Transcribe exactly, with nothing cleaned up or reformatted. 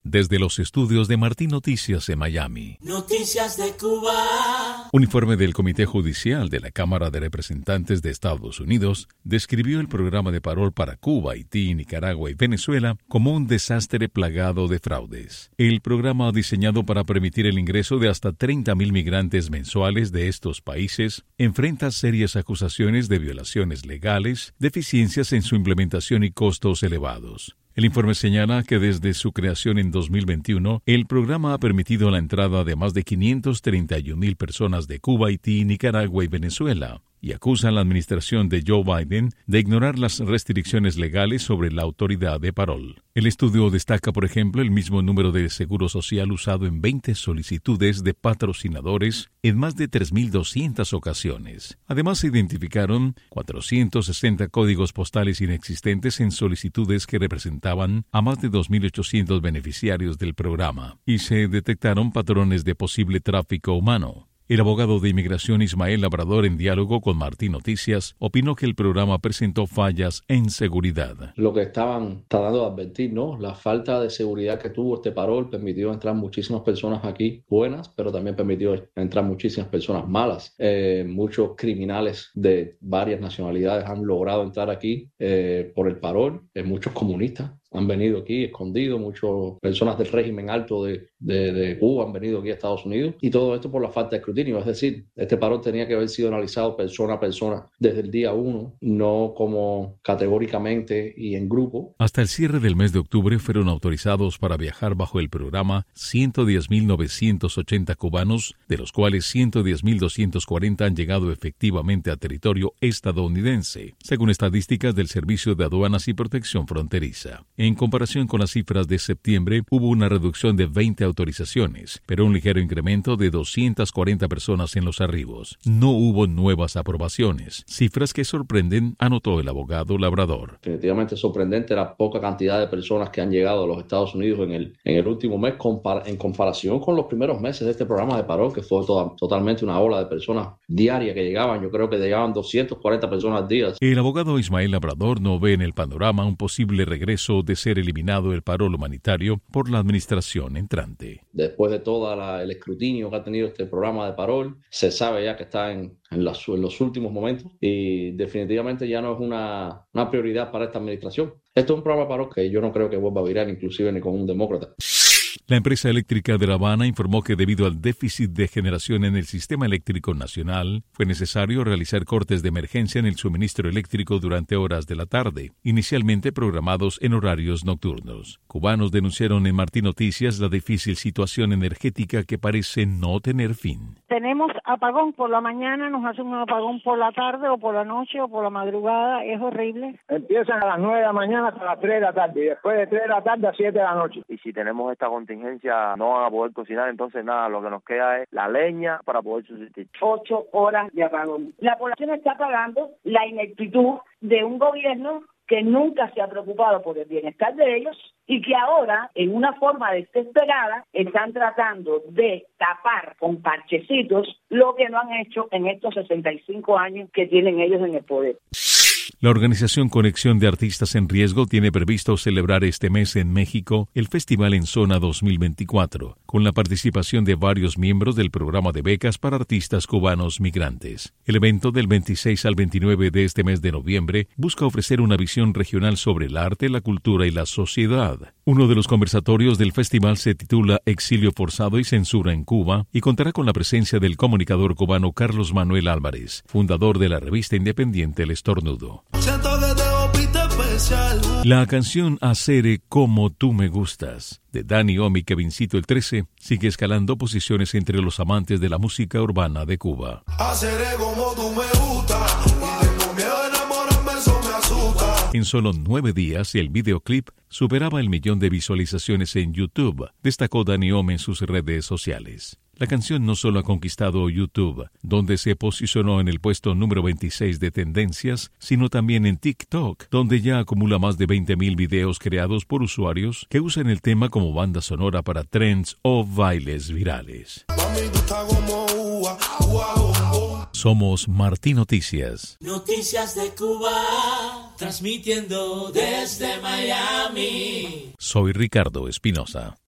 Desde los estudios de Martín Noticias en Miami. Noticias de Cuba. Un informe del Comité Judicial de la Cámara de Representantes de Estados Unidos describió el programa de parol para Cuba, Haití, Nicaragua y Venezuela como un desastre plagado de fraudes. El programa, diseñado para permitir el ingreso de hasta treinta mil migrantes mensuales de estos países, enfrenta serias acusaciones de violaciones legales, deficiencias en su implementación y costos elevados. El informe señala que desde su creación en dos mil veintiuno, el programa ha permitido la entrada de más de quinientas treinta y una mil personas de Cuba, Haití, Nicaragua y Venezuela, y acusan a la administración de Joe Biden de ignorar las restricciones legales sobre la autoridad de parol. El estudio destaca, por ejemplo, el mismo número de seguro social usado en veinte solicitudes de patrocinadores en más de tres mil doscientas ocasiones. Además, se identificaron cuatrocientos sesenta códigos postales inexistentes en solicitudes que representaban a más de dos mil ochocientos beneficiarios del programa, y se detectaron patrones de posible tráfico humano. El abogado de inmigración Ismael Labrador, en diálogo con Martín Noticias, opinó que el programa presentó fallas en seguridad. Lo que estaban tratando de advertir, ¿no? La falta de seguridad que tuvo este parol permitió entrar muchísimas personas aquí buenas, pero también permitió entrar muchísimas personas malas. Eh, muchos criminales de varias nacionalidades han logrado entrar aquí eh, por el parol, eh, muchos comunistas han venido aquí escondidos, muchas personas del régimen alto de, de, de Cuba han venido aquí a Estados Unidos, y todo esto por la falta de escrutinio. Es decir, este parol tenía que haber sido analizado persona a persona desde el día uno, no como categóricamente y en grupo. Hasta el cierre del mes de octubre fueron autorizados para viajar bajo el programa ciento diez mil novecientos ochenta cubanos, de los cuales ciento diez mil doscientos cuarenta han llegado efectivamente a territorio estadounidense, según estadísticas del Servicio de Aduanas y Protección Fronteriza. En comparación con las cifras de septiembre, hubo una reducción de veinte autorizaciones, pero un ligero incremento de doscientas cuarenta personas en los arribos. No hubo nuevas aprobaciones, cifras que sorprenden, anotó el abogado Labrador. Definitivamente sorprendente la poca cantidad de personas que han llegado a los Estados Unidos en el, en el último mes compar- en comparación con los primeros meses de este programa de parol, que fue toda, totalmente una ola de personas diarias que llegaban. Yo creo que llegaban doscientas cuarenta personas al día. El abogado Ismael Labrador no ve en el panorama un posible regreso de ser eliminado el parol humanitario por la administración entrante. Después de todo el escrutinio que ha tenido este programa de parol, se sabe ya que está en, en, las, en los últimos momentos, y definitivamente ya no es una, una prioridad para esta administración. Esto es un programa de parol que yo no creo que vuelva a virar, inclusive ni con un demócrata. La empresa eléctrica de La Habana informó que debido al déficit de generación en el sistema eléctrico nacional, fue necesario realizar cortes de emergencia en el suministro eléctrico durante horas de la tarde, inicialmente programados en horarios nocturnos. Cubanos denunciaron en Martín Noticias la difícil situación energética que parece no tener fin. Tenemos apagón por la mañana, nos hacen un apagón por la tarde o por la noche o por la madrugada, es horrible. Empiezan a las nueve de la mañana hasta las tres de la tarde, y después de tres de la tarde a siete de la noche. Y si tenemos esta contingencia, no van a poder cocinar, entonces nada, lo que nos queda es la leña para poder subsistir. Ocho horas de apagón. La población está pagando la ineptitud de un gobierno que nunca se ha preocupado por el bienestar de ellos y que ahora, en una forma desesperada, están tratando de tapar con parchecitos lo que no han hecho en estos sesenta y cinco años que tienen ellos en el poder. La organización Conexión de Artistas en Riesgo tiene previsto celebrar este mes en México el Festival en Zona dos mil veinticuatro, con la participación de varios miembros del programa de becas para artistas cubanos migrantes. El evento del veintiséis al veintinueve de este mes de noviembre busca ofrecer una visión regional sobre el arte, la cultura y la sociedad. Uno de los conversatorios del festival se titula Exilio forzado y censura en Cuba y contará con la presencia del comunicador cubano Carlos Manuel Álvarez, fundador de la revista independiente El Estornudo. La canción Haceré como tú me gustas, de Dani Omi, Kevincito el trece, sigue escalando posiciones entre los amantes de la música urbana de Cuba. Haceré como tú me gustas, y tengo miedo de enamorarme, eso me asusta. En solo nueve días, el videoclip superaba el millón de visualizaciones en YouTube, destacó Dani Omi en sus redes sociales. La canción no solo ha conquistado YouTube, donde se posicionó en el puesto número veintiséis de tendencias, sino también en TikTok, donde ya acumula más de veinte mil videos creados por usuarios que usan el tema como banda sonora para trends o bailes virales. Somos Martín Noticias. Noticias de Cuba, transmitiendo desde Miami. Soy Ricardo Espinosa.